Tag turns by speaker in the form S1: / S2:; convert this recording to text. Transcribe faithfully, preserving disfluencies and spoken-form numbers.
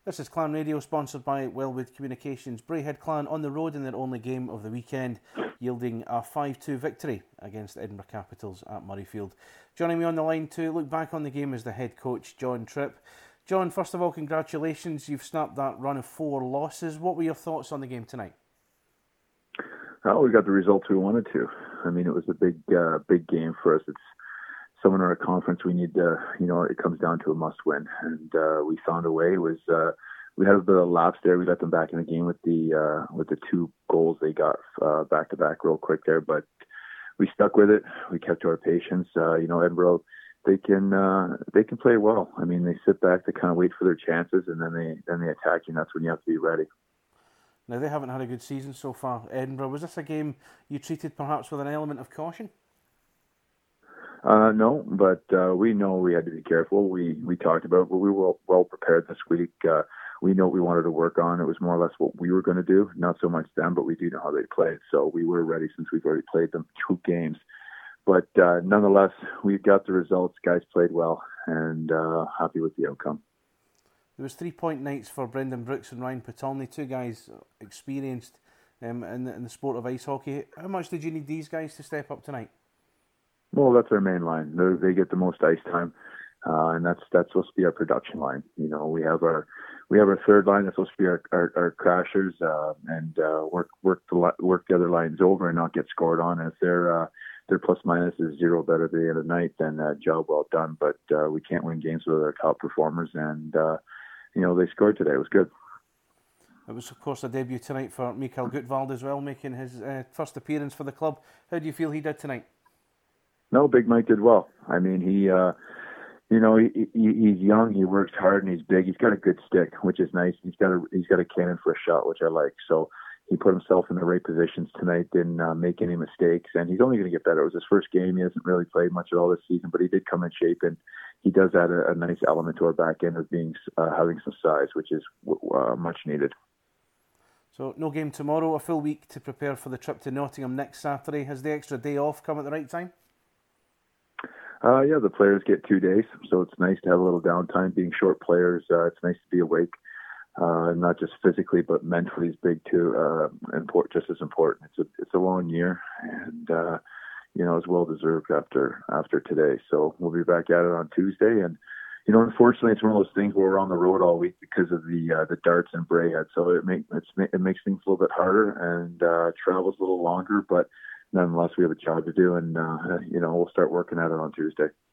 S1: This is Clan Radio, sponsored by Wellwood Communications. Braehead Clan on the road in their only game of the weekend, yielding a five two victory against Edinburgh Capitals at Murrayfield. Joining me on the line to look back on the game is the head coach, John Tripp. John, first of all, congratulations. You've snapped that run of four losses. What were your thoughts on the game tonight?
S2: Oh, we got the results we wanted to. I mean, it was a big, uh, big game for us. It's someone in our conference. We need to, you know, it comes down to a must-win, and uh, we found a way. It was uh, we had a bit of lapse there. We let them back in the game with the uh, with the two goals they got uh, back-to-back real quick there, but we stuck with it. We kept to our patience. Uh, you know, Edinburgh, they can uh, they can play well. I mean, they sit back, they kind of wait for their chances, and then they then they attack you. And that's when you have to be ready.
S1: Now, they haven't had a good season so far, Edinburgh. Was this a game you treated perhaps with an element of caution?
S2: Uh, no, but uh, we know we had to be careful. We we talked about, but we were well, well prepared this week. Uh, we know what we wanted to work on. It was more or less what we were going to do, not so much them, but we do know how they played. So we were ready since we've already played them two games. But uh, nonetheless, we got the results. Guys played well, and uh, happy with the outcome.
S1: There was three-point nights for Brendan Brooks and Ryan Patolny, two guys experienced um, in, the, in the sport of ice hockey. How much did you need these guys to step up tonight?
S2: Well, that's our main line. They're, they get the most ice time, uh, and that's that's supposed to be our production line. You know, we have our we have our third line that's supposed to be our our, our crashers, uh, and uh, work work the work the other lines over and not get scored on. If their uh, their plus minus is zero better at the end of the night, then uh, job well done. But uh, we can't win games with our top performers, and uh, you know they scored today. It was good.
S1: It was, of course, a debut tonight for Mikael Gutwald as well, making his uh, first appearance for the club. How do you feel he did tonight?
S2: No, Big Mike did well. I mean, he, uh, you know, he, he he's young, he works hard, and he's big. He's got a good stick, which is nice. He's got a he's got a cannon for a shot, which I like. So he put himself in the right positions tonight, didn't uh, make any mistakes, and he's only going to get better. It was his first game. He hasn't really played much at all this season, but he did come in shape, and he does add a, a nice element to our back end of being uh, having some size, which is uh, much needed.
S1: So no game tomorrow, a full week to prepare for the trip to Nottingham next Saturday. Has the extra day off come at the right time?
S2: Uh, yeah, the players get two days, so it's nice to have a little downtime. Being short players, uh, it's nice to be awake, uh, not just physically, but mentally is big too. Uh, import, just as important. It's a it's a long year, and uh, you know, it's well deserved after after today. So we'll be back at it on Tuesday, and you know, unfortunately, it's one of those things where we're on the road all week because of the uh, the darts and Braehead. So it make it's, it makes things a little bit harder, and uh, travel's a little longer, but nonetheless, we have a job to do, and uh, you know we'll start working at it on Tuesday.